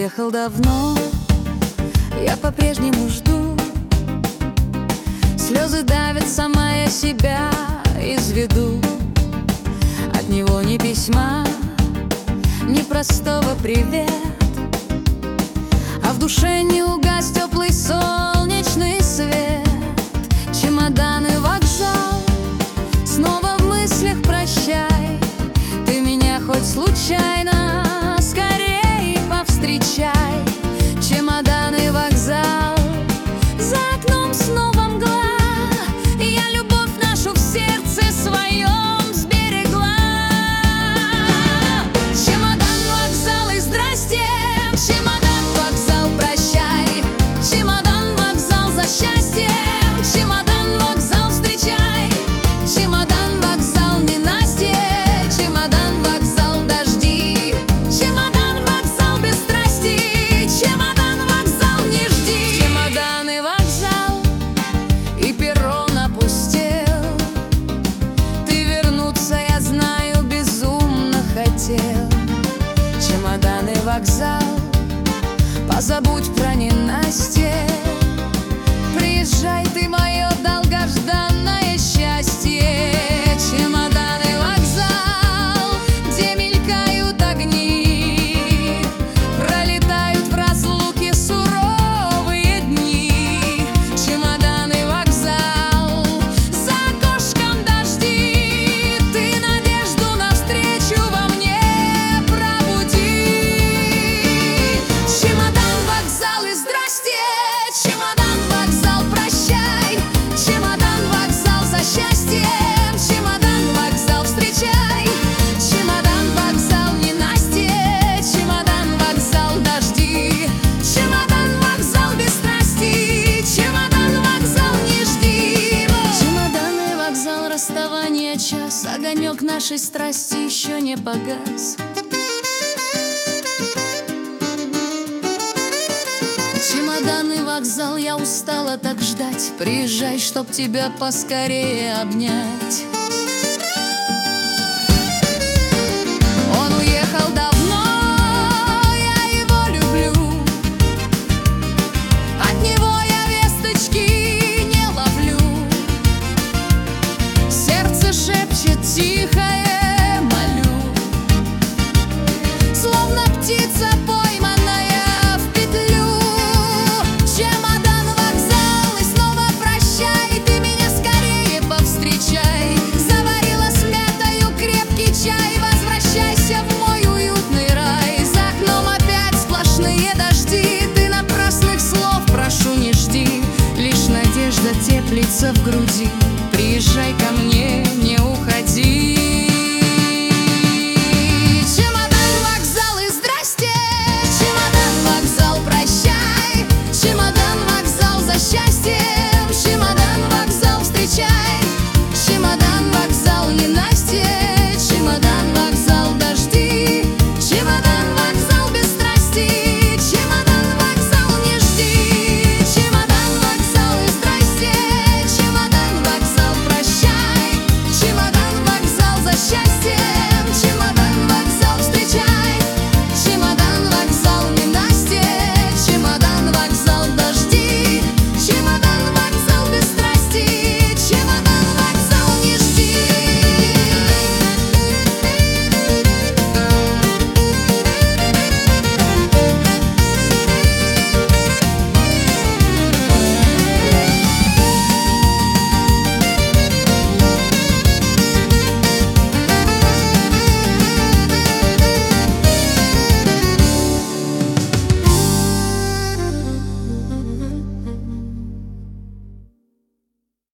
уехал давно, я по-прежнему жду. Слезы давят, сама я себя изведу. От него ни письма, ни простого привет, а в душе не угас теплый солнечный свет. Чемоданы, вокзал, снова в мыслях прощай. Ты меня хоть случайно скорей повстречай. Чемоданы, вокзал, за окном снова мгла. Я любовь нашу в сердце своем сберегла. Чемодан, вокзал и здрасте. Чемодан, вокзал, прощай. Чемодан, вокзал, за счастье. Чемодан, вокзал, встречай. Чемодан, вокзал, ненастье. Чемодан, вокзал, дожди. Чемодан, вокзал, без страсти. Чемодан, вокзал, не жди. Чемодан и вокзал, и перрон опустел. Ты вернуться, я знаю, безумно хотел. Чемодан и вокзал, позабудь про ненастье. Приезжай, ты мое долгожданное счастье. Чемодан и вокзал, где мелькают огни, пролетают в разлуке суровые дни. Чемодан и вокзал, за окошком дожди. Ты надежду навстречу во мне пробуди. Чемодан, вокзал и здрасте. Чемодан, вокзал, прощай. Чемодан, вокзал, за счастье. Чемодан, вокзал, встречай. Чемодан, вокзал, ненастье. Чемодан, вокзал, дожди. Чемодан, вокзал, без страсти. Чемодан, вокзал, не жди. Чемодан и вокзал, расставание час. Огонек нашей страсти еще не погас. Чемодан и вокзал, я устала так ждать. Приезжай, чтоб тебя поскорее обнять. Он уехал давно, я его люблю. От него я весточки не ловлю. Сердце шепчет тихое молю, словно птица пойманная в петлю. Чемодан, вокзал, и снова прощай. Ты меня скорее повстречай. Заварила с мятою крепкий чай. Возвращайся в мой уютный рай. За окном опять сплошные дожди. Ты напрасных слов прошу не жди. Лишь надежда теплится в груди. Приезжай ко